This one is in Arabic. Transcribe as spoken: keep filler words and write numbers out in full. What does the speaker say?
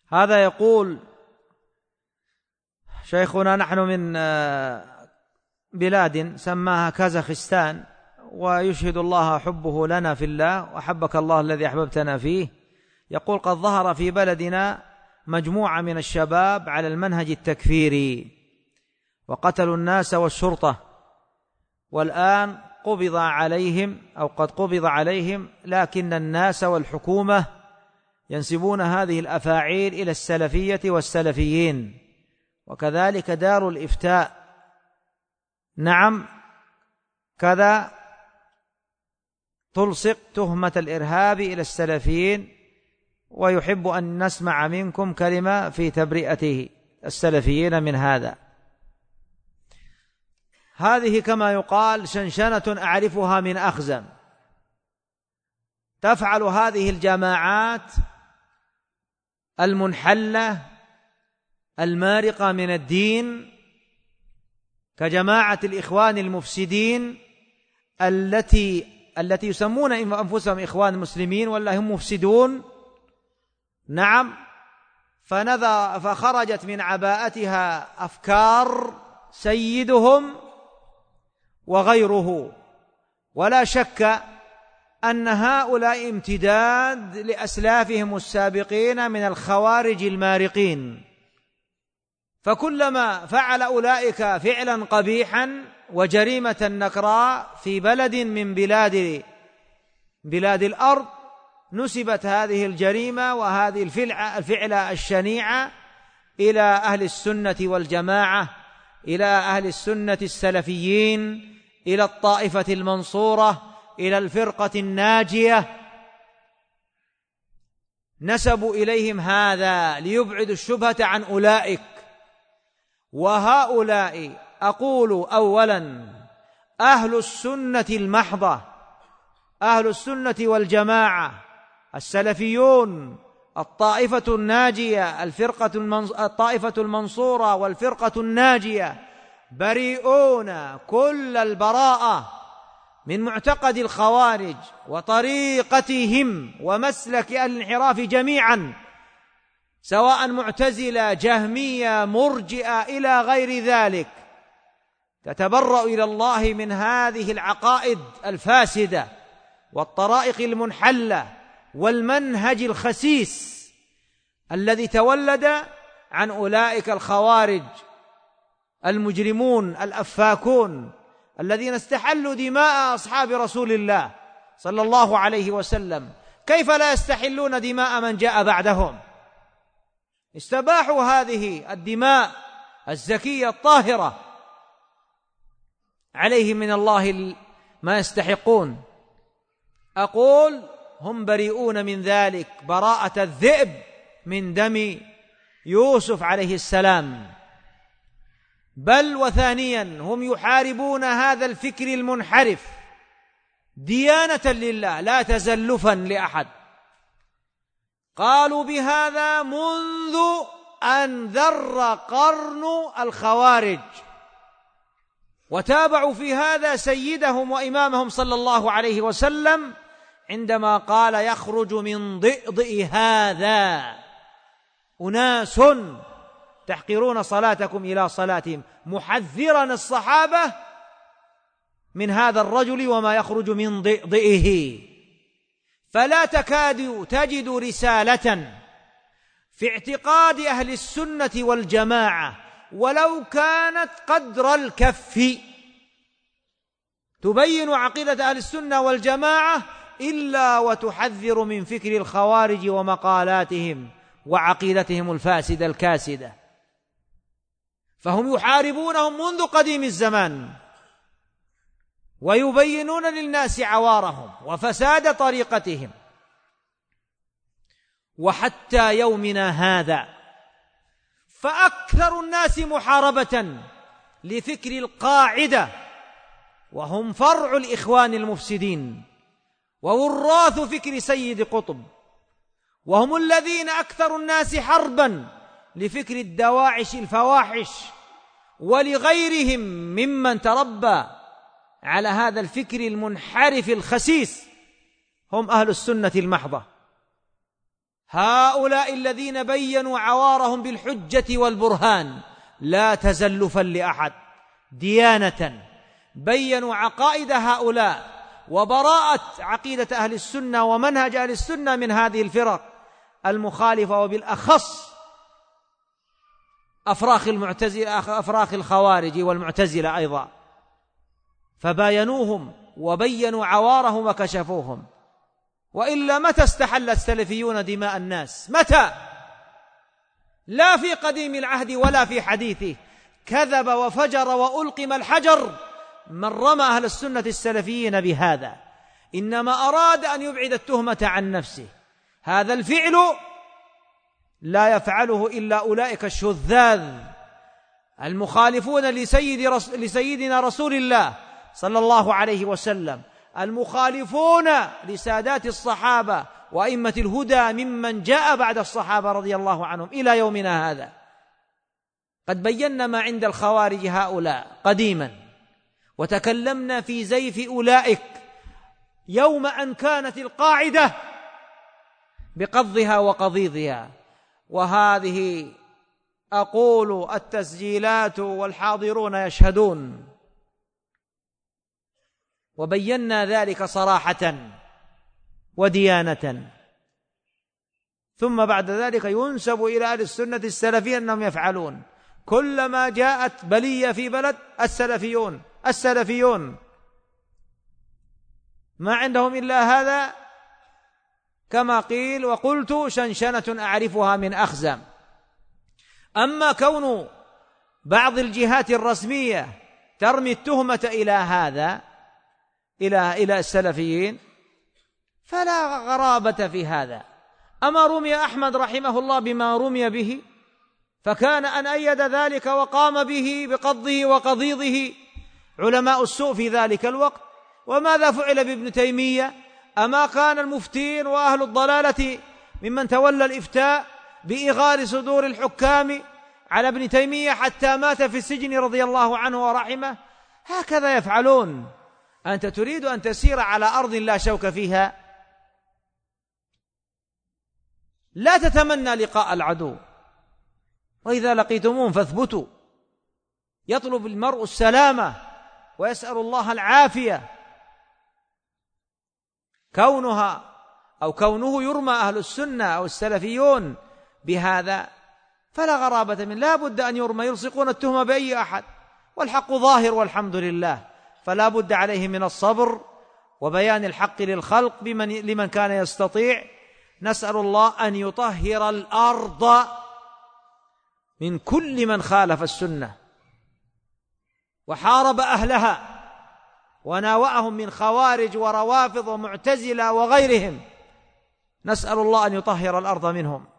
هذا يقول: شيخنا نحن من بلاد سماها كازاخستان، ويشهد الله حبه لنا في الله وحبك الله الذي أحببتنا فيه. يقول: قد ظهر في بلدنا مجموعة من الشباب على المنهج التكفيري وقتلوا الناس والشرطة، والآن قبض عليهم أو قد قبض عليهم، لكن الناس والحكومة ينسبون هذه الأفاعيل إلى السلفية والسلفيين، وكذلك دار الإفتاء نعم كذا تلصق تهمة الإرهاب إلى السلفيين، ويحب أن نسمع منكم كلمة في تبرئته السلفيين من هذا. هذه كما يقال شنشنة أعرفها من أخزم. تفعل هذه الجماعات المنحلة المارقة من الدين كجماعة الإخوان المفسدين التي التي يسمون أنفسهم إخوان المسلمين ولا هم مفسدون، نعم، فنذا فخرجت من عباءتها أفكار سيدهم وغيره، ولا شك أن هؤلاء امتداد لأسلافهم السابقين من الخوارج المارقين، فكلما فعل أولئك فعلا قبيحا وجريمة نكراء في بلد من بلاد بلاد الأرض نسبت هذه الجريمة وهذه الفعلة الشنيعة إلى أهل السنة والجماعة، إلى أهل السنة السلفيين، إلى الطائفة المنصورة، إلى الفرقة الناجية. نسبوا إليهم هذا ليبعدوا الشبهة عن أولئك. وهؤلاء أقول أولا أهل السنة المحضة، أهل السنة والجماعة، السلفيون، الطائفة الناجية، الفرقة الطائفة المنصورة والفرقة الناجية، بريئون كل البراءة من معتقد الخوارج وطريقتهم ومسلك أهل الانحراف جميعا، سواء معتزلة، جهمية، مرجئة إلى غير ذلك. تتبرأ إلى الله من هذه العقائد الفاسدة والطرائق المنحلة والمنهج الخسيس الذي تولد عن أولئك الخوارج المجرمون الأفاكون الذين استحلوا دماء أصحاب رسول الله صلى الله عليه وسلم. كيف لا يستحلون دماء من جاء بعدهم؟ استباحوا هذه الدماء الزكية الطاهرة، عليهم من الله ما يستحقون. أقول هم بريئون من ذلك براءة الذئب من دم يوسف عليه السلام. بل وثانيا هم يحاربون هذا الفكر المنحرف ديانة لله لا تزلفا لأحد. قالوا بهذا منذ أن ذر قرن الخوارج، وتابعوا في هذا سيدهم وإمامهم صلى الله عليه وسلم عندما قال: يخرج من ضئضئ هذا أناس تحقرون صلاتكم إلى صلاتهم، محذرا الصحابة من هذا الرجل وما يخرج من ضئضئه. فلا تكاد تجد رسالة في اعتقاد أهل السنة والجماعة ولو كانت قدر الكف تبين عقيدة أهل السنة والجماعة إلا وتحذر من فكر الخوارج ومقالاتهم وعقيدتهم الفاسدة الكاسدة. فهم يحاربونهم منذ قديم الزمان ويبينون للناس عوارهم وفساد طريقتهم، وحتى يومنا هذا فأكثر الناس محاربة لفكر القاعدة، وهم فرع الإخوان المفسدين ووراث فكر سيد قطب، وهم الذين أكثر الناس حربا لفكر الدواعش الفواحش ولغيرهم ممن تربى على هذا الفكر المنحرف الخسيس، هم أهل السنة المحضة. هؤلاء الذين بينوا عوارهم بالحجة والبرهان لا تزلفا لأحد، ديانة، بينوا عقائد هؤلاء وبراءة عقيدة أهل السنة ومنهج أهل السنة من هذه الفرق المخالفة، وبالأخص أفراخ المعتزلة، أفراخ الخوارج والمعتزلة أيضا، فباينوهم وبينوا عوارهم وكشفوهم. وإلا متى استحل السلفيون دماء الناس؟ متى؟ لا في قديم العهد ولا في حديثه. كذب وفجر وألقم الحجر من رمى أهل السنة السلفيين بهذا، إنما أراد أن يبعد التهمة عن نفسه. هذا الفعل لا يفعله إلا أولئك الشذاذ المخالفون لسيد رس... لسيدنا رسول الله صلى الله عليه وسلم، المخالفون لسادات الصحابة وأئمة الهدى ممن جاء بعد الصحابة رضي الله عنهم إلى يومنا هذا. قد بينا ما عند الخوارج هؤلاء قديما، وتكلمنا في زيف أولئك يوم أن كانت القاعدة بقضها وقضيضها. وهذه أقول التسجيلات والحاضرون يشهدون، وبينا ذلك صراحة وديانة. ثم بعد ذلك ينسب إلى أهل السنة السلفيين أنهم يفعلون كلما جاءت بلية في بلد السلفيون السلفيون ما عندهم إلا هذا، كما قيل وقلت شنشنة أعرفها من أخزم. أما كون بعض الجهات الرسمية ترمي التهمة إلى هذا إلى إلى السلفيين فلا غرابة في هذا. أما رمي أحمد رحمه الله بما رمي به، فكان أن أيد ذلك وقام به بقضه وقضيضه علماء السوء في ذلك الوقت. وماذا فعل بابن تيمية؟ أما كان المفتين وأهل الضلالة ممن تولى الإفتاء بإغار صدور الحكام على ابن تيمية حتى مات في السجن رضي الله عنه ورحمه؟ هكذا يفعلون. أنت تريد أن تسير على أرض لا شوك فيها، لا تتمنى لقاء العدو، وإذا لقيتموهم فاثبتوا. يطلب المرء السلامة ويسأل الله العافية. كونها أو كونه يرمى أهل السنة أو السلفيون بهذا فلا غرابة من، لا بد أن يرمى، يلصقون التهمة بأي أحد، والحق ظاهر والحمد لله، فلا بد عليه من الصبر وبيان الحق للخلق بمن لمن كان يستطيع. نسأل الله أن يطهر الأرض من كل من خالف السنة وحارب أهلها وناوأهم من خوارج وروافض ومعتزلة وغيرهم. نسأل الله أن يطهر الأرض منهم.